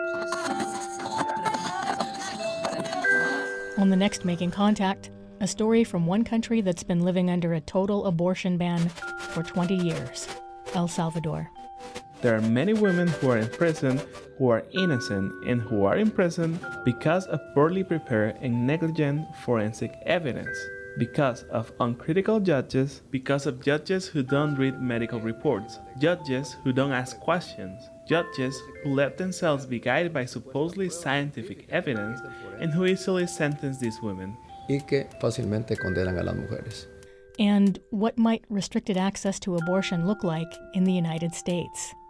On the next Making Contact, a story from one country that's been living under a total abortion ban for 20 years, El Salvador. There are many women who are in prison who are innocent and who are in prison because of poorly prepared and negligent forensic evidence, because of uncritical judges, because of judges who don't read medical reports, judges who don't ask questions, judges who let themselves be guided by supposedly scientific evidence and who easily sentence these women. Y que fácilmente condenan a las mujeres. And what might restricted access to abortion look like in the United States?